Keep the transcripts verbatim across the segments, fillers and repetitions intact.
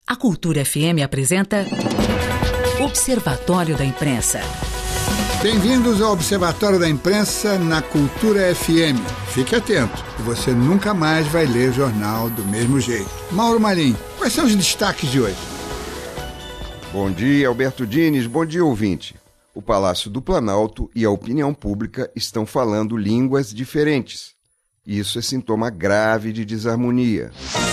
A Cultura F M apresenta Observatório da Imprensa. Bem-vindos ao Observatório da Imprensa na Cultura F M. Fique atento, você nunca mais vai ler jornal do mesmo jeito. Mauro Marim, quais são os destaques de hoje? Bom dia, Alberto Diniz. Bom dia, ouvinte. O Palácio do Planalto e a opinião pública estão falando línguas diferentes. Isso é sintoma grave de desarmonia.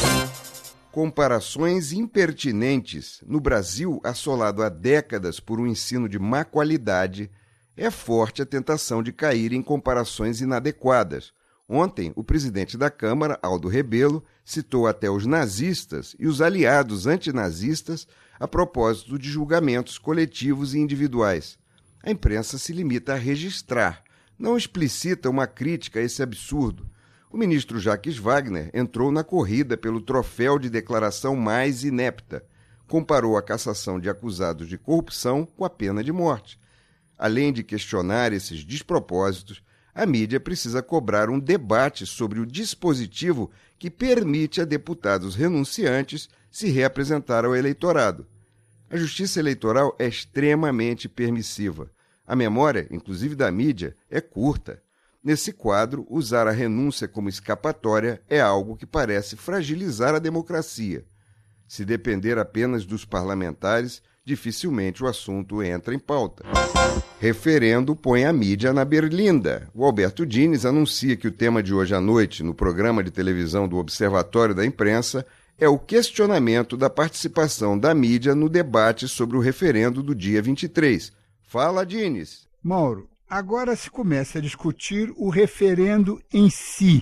Comparações impertinentes no Brasil, assolado há décadas por um ensino de má qualidade, é forte a tentação de cair em comparações inadequadas. Ontem, o presidente da Câmara, Aldo Rebelo, citou até os nazistas e os aliados antinazistas a propósito de julgamentos coletivos e individuais. A imprensa se limita a registrar, não explicita uma crítica a esse absurdo. O ministro Jacques Wagner entrou na corrida pelo troféu de declaração mais inepta. Comparou a cassação de acusados de corrupção com a pena de morte. Além de questionar esses despropósitos, a mídia precisa cobrar um debate sobre o dispositivo que permite a deputados renunciantes se reapresentar ao eleitorado. A justiça eleitoral é extremamente permissiva. A memória, inclusive da mídia, é curta. Nesse quadro, usar a renúncia como escapatória é algo que parece fragilizar a democracia. Se depender apenas dos parlamentares, dificilmente o assunto entra em pauta. Referendo põe a mídia na berlinda. O Alberto Diniz anuncia que o tema de hoje à noite, no programa de televisão do Observatório da Imprensa, é o questionamento da participação da mídia no debate sobre o referendo do dia vinte e três. Fala, Diniz. Mauro, agora se começa a discutir o referendo em si.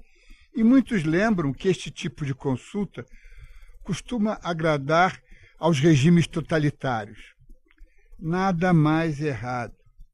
E muitos lembram que este tipo de consulta costuma agradar aos regimes totalitários. Nada mais errado.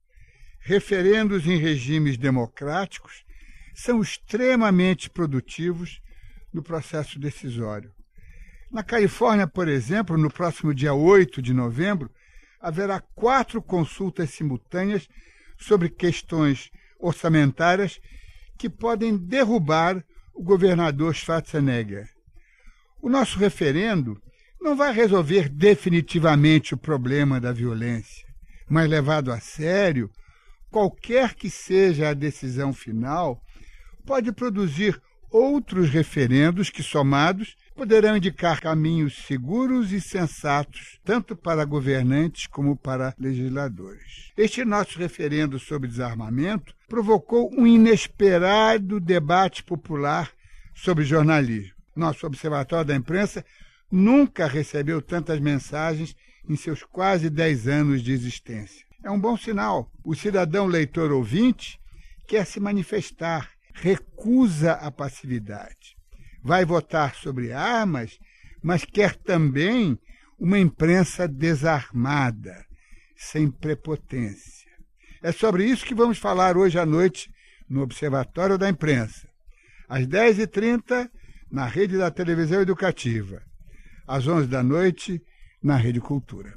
Referendos em regimes democráticos são extremamente produtivos no processo decisório. Na Califórnia, por exemplo, no próximo dia oito de novembro, haverá quatro consultas simultâneas sobre questões orçamentárias que podem derrubar o governador Schwarzenegger. O nosso referendo não vai resolver definitivamente o problema da violência, mas levado a sério, qualquer que seja a decisão final, pode produzir outros referendos que, somados, poderão indicar caminhos seguros e sensatos, tanto para governantes como para legisladores. Este nosso referendo sobre desarmamento provocou um inesperado debate popular sobre jornalismo. Nosso Observatório da Imprensa nunca recebeu tantas mensagens em seus quase dez anos de existência. É um bom sinal. O cidadão leitor ouvinte quer se manifestar, recusa a passividade. Vai votar sobre armas, mas quer também uma imprensa desarmada, sem prepotência. É sobre isso que vamos falar hoje à noite no Observatório da Imprensa. Às dez e trinta, na Rede da Televisão Educativa. Às onze da noite, na Rede Cultura.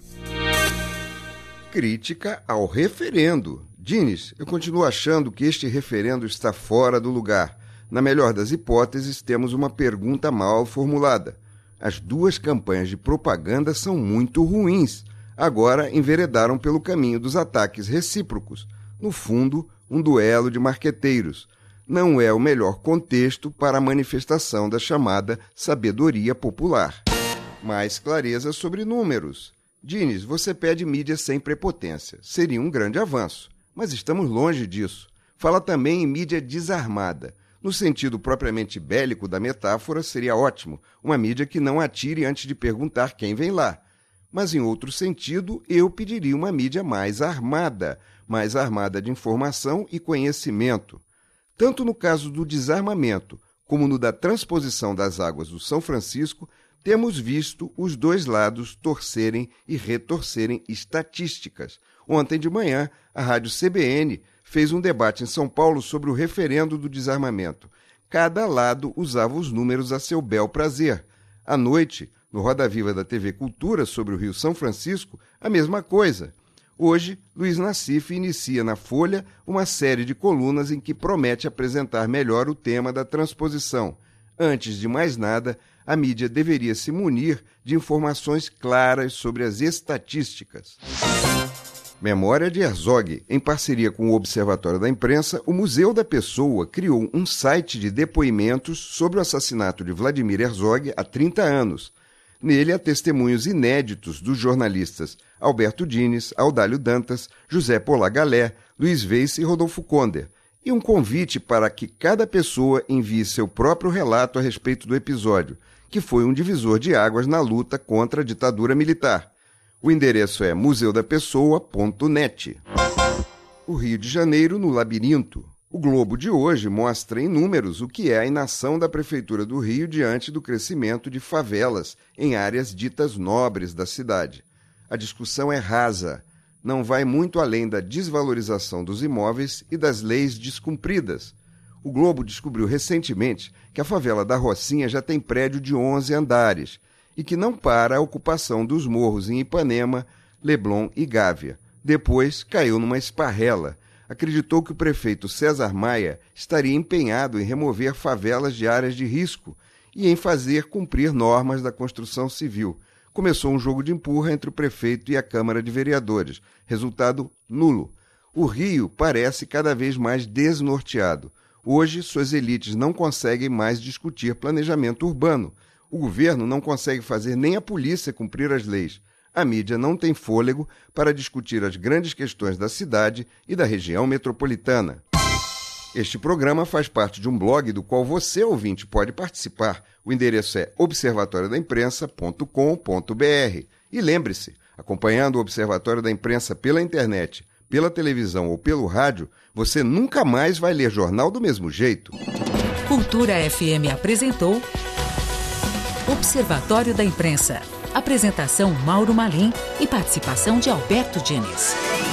Crítica ao referendo. Diniz, eu continuo achando que este referendo está fora do lugar. Na melhor das hipóteses, temos uma pergunta mal formulada. As duas campanhas de propaganda são muito ruins. Agora enveredaram pelo caminho dos ataques recíprocos. No fundo, um duelo de marqueteiros. Não é o melhor contexto para a manifestação da chamada sabedoria popular. Mais clareza sobre números. Diniz, você pede mídia sem prepotência. Seria um grande avanço. Mas estamos longe disso. Fala também em mídia desarmada. No sentido propriamente bélico da metáfora, seria ótimo uma mídia que não atire antes de perguntar quem vem lá. Mas, em outro sentido, eu pediria uma mídia mais armada, mais armada de informação e conhecimento. Tanto no caso do desarmamento, como no da transposição das águas do São Francisco, temos visto os dois lados torcerem e retorcerem estatísticas. Ontem de manhã, a rádio C B N fez um debate em São Paulo sobre o referendo do desarmamento. Cada lado usava os números a seu bel prazer. À noite, no Roda Viva da T V Cultura sobre o Rio São Francisco, a mesma coisa. Hoje, Luiz Nassif inicia na Folha uma série de colunas em que promete apresentar melhor o tema da transposição. Antes de mais nada, a mídia deveria se munir de informações claras sobre as estatísticas. Memória de Herzog. Em parceria com o Observatório da Imprensa, o Museu da Pessoa criou um site de depoimentos sobre o assassinato de Vladimir Herzog há trinta anos. Nele há testemunhos inéditos dos jornalistas Alberto Dines, Audálio Dantas, José Polagalé, Luiz Weiss e Rodolfo Konder, e um convite para que cada pessoa envie seu próprio relato a respeito do episódio, que foi um divisor de águas na luta contra a ditadura militar. O endereço é museu da pessoa ponto net. O Rio de Janeiro no labirinto. O Globo de hoje mostra em números o que é a inação da Prefeitura do Rio diante do crescimento de favelas em áreas ditas nobres da cidade. A discussão é rasa, não vai muito além da desvalorização dos imóveis e das leis descumpridas. O Globo descobriu recentemente que a favela da Rocinha já tem prédio de onze andares e que não para a ocupação dos morros em Ipanema, Leblon e Gávea. Depois caiu numa esparrela. Acreditou que o prefeito César Maia estaria empenhado em remover favelas de áreas de risco e em fazer cumprir normas da construção civil. Começou um jogo de empurra entre o prefeito e a Câmara de Vereadores. Resultado nulo. O Rio parece cada vez mais desnorteado. Hoje, suas elites não conseguem mais discutir planejamento urbano. O governo não consegue fazer nem a polícia cumprir as leis. A mídia não tem fôlego para discutir as grandes questões da cidade e da região metropolitana. Este programa faz parte de um blog do qual você, ouvinte, pode participar. O endereço é observatório da imprensa ponto com ponto b r. E lembre-se, acompanhando o Observatório da Imprensa pela internet, pela televisão ou pelo rádio, você nunca mais vai ler jornal do mesmo jeito. Cultura F M apresentou Observatório da Imprensa. Apresentação Mauro Malim e participação de Alberto Dines.